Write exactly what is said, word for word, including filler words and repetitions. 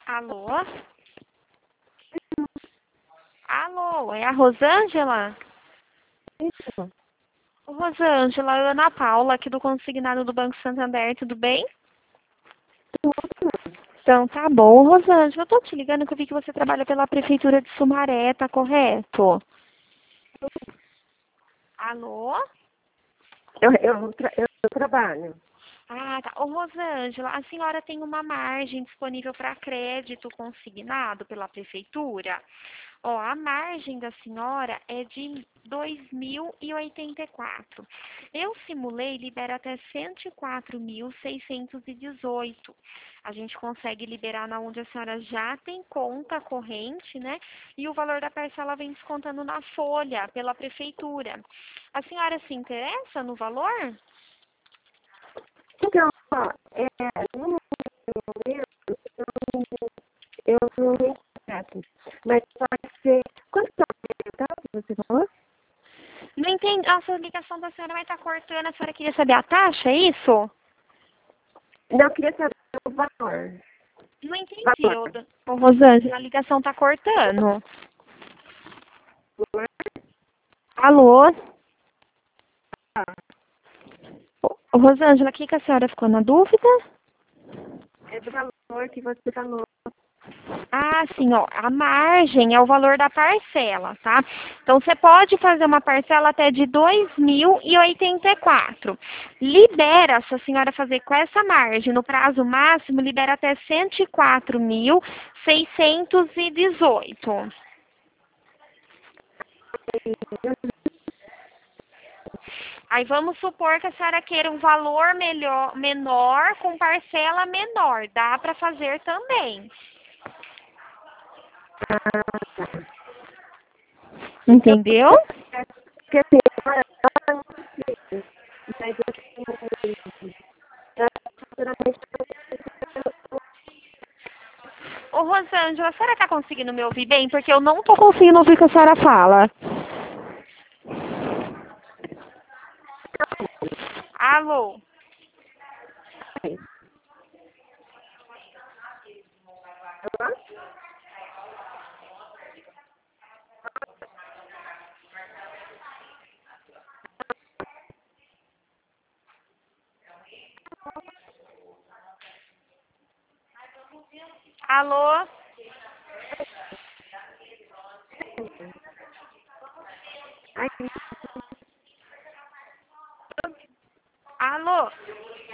Alô? Alô, é a Rosângela? Isso. Ô, Rosângela, é a Ana Paula, aqui do Consignado do Banco Santander, tudo bem? Então, tá bom. Rosângela, eu tô te ligando que eu vi que você trabalha pela Prefeitura de Sumaré, tá correto? Alô? Eu, eu, tra- eu, eu trabalho. Ah, tá. Ô, Rosângela, a senhora tem uma margem disponível para crédito consignado pela Prefeitura? Ó, a margem da senhora é de dois mil e oitenta e quatro. Eu simulei, libera até cento e quatro mil seiscentos e dezoito. A gente consegue liberar na onde a senhora já tem conta corrente, né? E o valor da parcela vem descontando na folha pela prefeitura. A senhora se interessa no valor? Então, ó, é, no momento, eu não me interesso. Mas pode ser. Quanto que é o que você falou? Não entendi. A sua ligação da senhora vai estar cortando. A senhora queria saber a taxa, é isso? Não, eu queria saber o valor. Não entendi, Valor. ô, da- ô, Rosângela, a ligação tá cortando. Valor. Alô? Ah, Ô, ô, Rosângela, o que, que a senhora ficou na dúvida? é do valor que você falou. Ah, sim, ó, a margem é o valor da parcela, tá? Então, você pode fazer uma parcela até de dois mil e oitenta e quatro. Libera, se a senhora fazer com essa margem, no prazo máximo, libera até cento e quatro mil seiscentos e dezoito. Aí vamos supor que a senhora queira um valor melhor, menor com parcela menor. Dá para fazer também. Ah, tá. Então, Entendeu? porque assim, agora eu não sei, mas eu tenho. Eu, futuramente, Ô, Rosângela, a senhora tá conseguindo me ouvir bem? Porque eu não tô conseguindo ouvir o que a senhora fala. Alô? Alô? Aí, Alô?